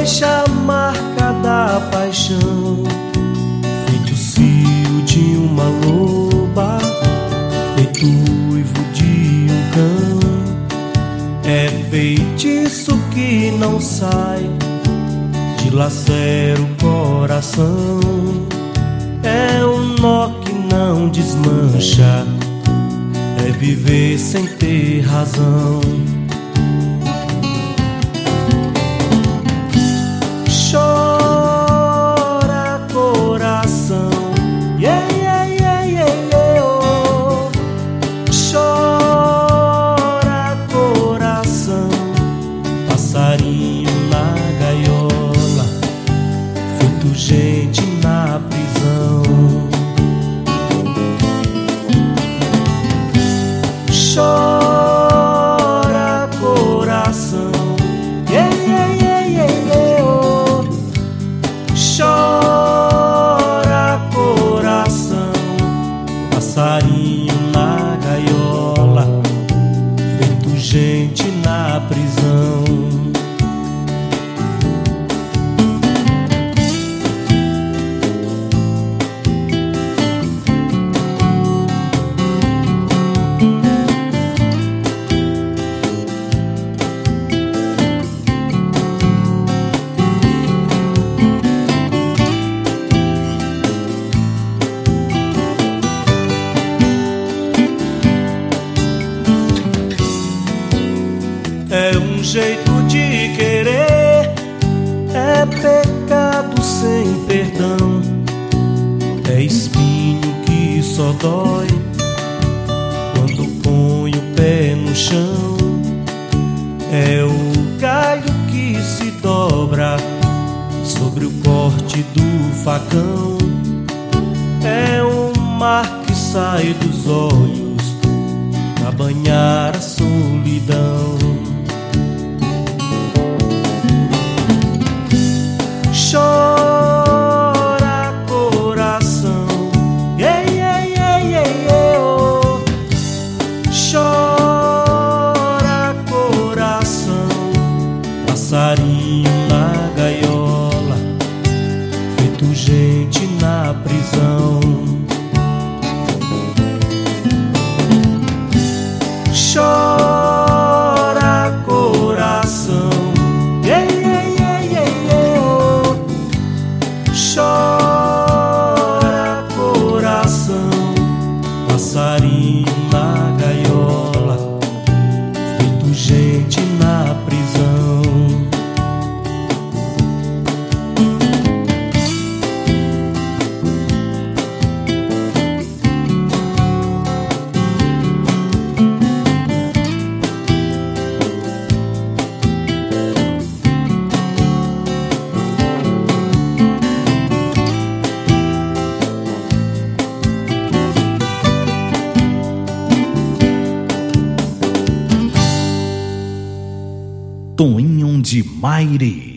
deixa a marca da paixão, feito o cio de uma loba, feito o uivo de um cão. É feitiço que não sai, dilacera o coração. É um nó que não desmancha, é viver sem ter razão. Chora coração, yeah, yeah, yeah, yeah, yeah, oh. Chora coração, passarinho na gaiola, feito gente na prisão. Chora coração, yeah, yeah, yeah, yeah, yeah, oh. Chora coração, passarinho na gaiola, feito gente na prisão. É um jeito de querer, é pecado sem perdão, é espinho que só dói quando põe o pé no chão. É o galho que se dobra sobre o corte do facão. É um mar que sai dos olhos pra banhar a solidão. Chora coração, yeah, yeah, yeah, yeah, yeah, oh. Chora coração, passarinho na gaiola, feito gente na prisão. Chora coração, yeah, yeah, yeah, yeah, yeah, oh. Chora coração, passarinho na gaiola, feito gente na prisão. Toinho de Mairi.